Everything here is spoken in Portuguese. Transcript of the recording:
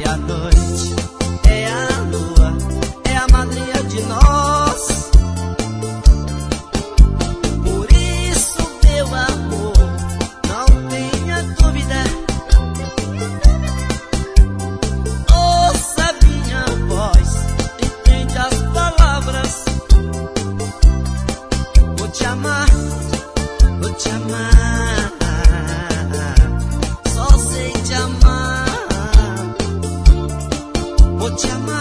a noite, é a lua, é a madrinha de nós. Por isso, meu amor, não tenha dúvida. Ouça minha voz, entende as palavras. Vou te amar, vou te amar, só sei te amar. Vou te amar.